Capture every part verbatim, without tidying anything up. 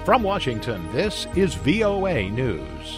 From Washington, this is V O A News.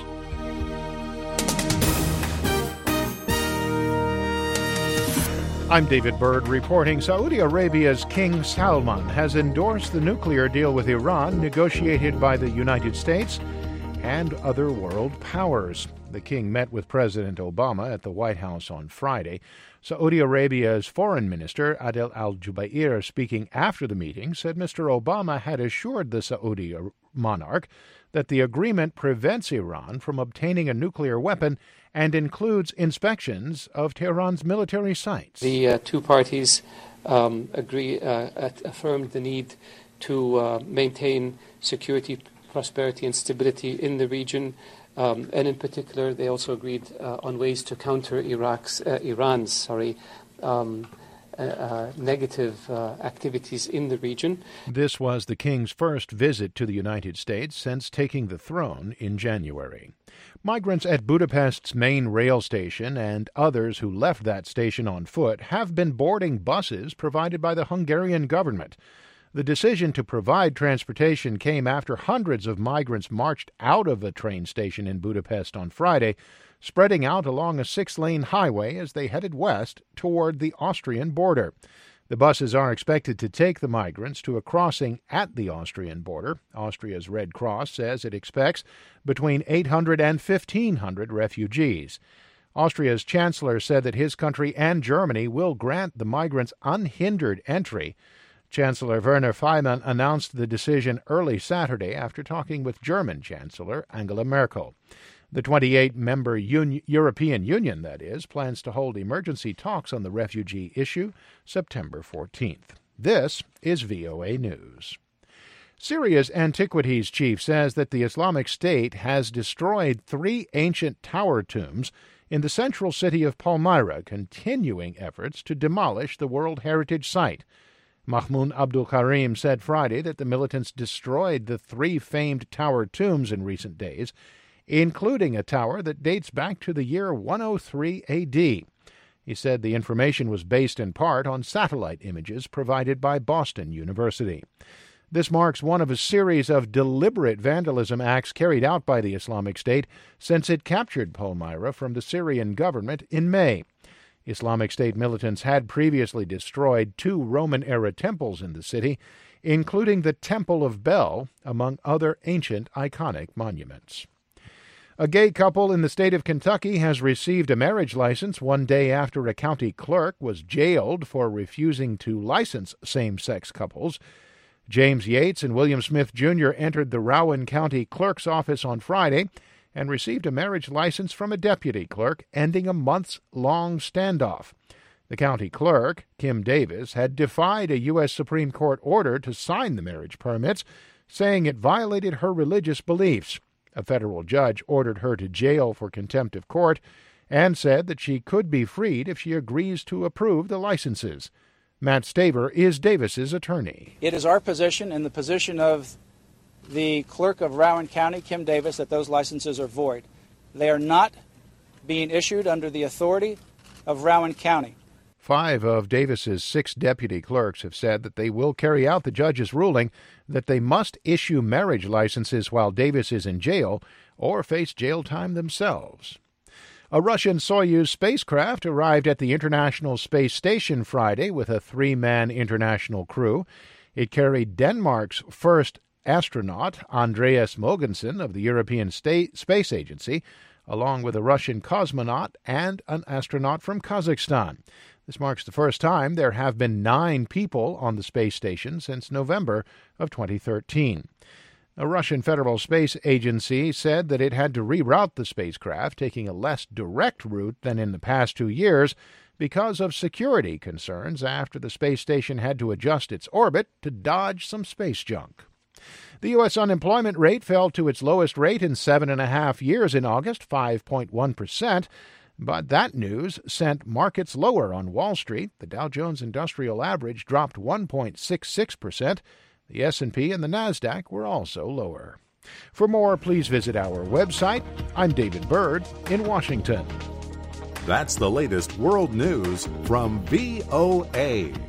I'm David Byrd reporting. Saudi Arabia's King Salman has endorsed the nuclear deal with Iran negotiated by the United States and other world powers. The king met with President Obama at the White House on Friday. Saudi Arabia's foreign minister, Adel al-Jubair, speaking after the meeting, said Mister Obama had assured the Saudi monarch that the agreement prevents Iran from obtaining a nuclear weapon and includes inspections of Tehran's military sites. The uh, two parties um, agree, uh, affirmed the need to uh, maintain security, prosperity, and stability in the region. Um, and in particular, they also agreed uh, on ways to counter Iraq's, uh, Iran's sorry, um, uh, uh, negative uh, activities in the region. This was the king's first visit to the United States since taking the throne in January. Migrants at Budapest's main rail station and others who left that station on foot have been boarding buses provided by the Hungarian government. The decision to provide transportation came after hundreds of migrants marched out of a train station in Budapest on Friday, spreading out along a six-lane highway as they headed west toward the Austrian border. The buses are expected to take the migrants to a crossing at the Austrian border. Austria's Red Cross says it expects between eight hundred and fifteen hundred refugees. Austria's chancellor said that his country and Germany will grant the migrants unhindered entry. Chancellor Werner Faymann announced the decision early Saturday after talking with German Chancellor Angela Merkel. The twenty-eight member Un- European Union, that is, plans to hold emergency talks on the refugee issue September fourteenth. This is V O A News. Syria's antiquities chief says that the Islamic State has destroyed three ancient tower tombs in the central city of Palmyra, continuing efforts to demolish the World Heritage Site. Mahmoud Abdul Karim said Friday that the militants destroyed the three famed tower tombs in recent days, including a tower that dates back to the year one oh three A D. He said the information was based in part on satellite images provided by Boston University. This marks one of a series of deliberate vandalism acts carried out by the Islamic State since it captured Palmyra from the Syrian government in May. Islamic State militants had previously destroyed two Roman-era temples in the city, including the Temple of Bel, among other ancient iconic monuments. A gay couple in the state of Kentucky has received a marriage license one day after a county clerk was jailed for refusing to license same-sex couples. James Yates and William Smith Junior entered the Rowan County Clerk's office on Friday and received a marriage license from a deputy clerk, ending a months-long standoff. The county clerk, Kim Davis, had defied a U S Supreme Court order to sign the marriage permits, saying it violated her religious beliefs. A federal judge ordered her to jail for contempt of court and said that she could be freed if she agrees to approve the licenses. Matt Staver is Davis's attorney. It is our position and the position of the clerk of Rowan County, Kim Davis, that those licenses are void. They are not being issued under the authority of Rowan County. Five of Davis's six deputy clerks have said that they will carry out the judge's ruling that they must issue marriage licenses while Davis is in jail or face jail time themselves. A Russian Soyuz spacecraft arrived at the International Space Station Friday with a three-man international crew. It carried Denmark's first astronaut, Andreas Mogensen of the European State Space Agency, along with a Russian cosmonaut and an astronaut from Kazakhstan. This marks the first time there have been nine people on the space station since November of twenty thirteen. A Russian Federal Space Agency said that it had to reroute the spacecraft, taking a less direct route than in the past two years because of security concerns after the space station had to adjust its orbit to dodge some space junk. The U S unemployment rate fell to its lowest rate in seven and a half years in August, five point one percent. But that news sent markets lower on Wall Street. The Dow Jones Industrial Average dropped one point six six percent. The S and P and the NASDAQ were also lower. For more, please visit our website. I'm David Byrd in Washington. That's the latest world news from V O A.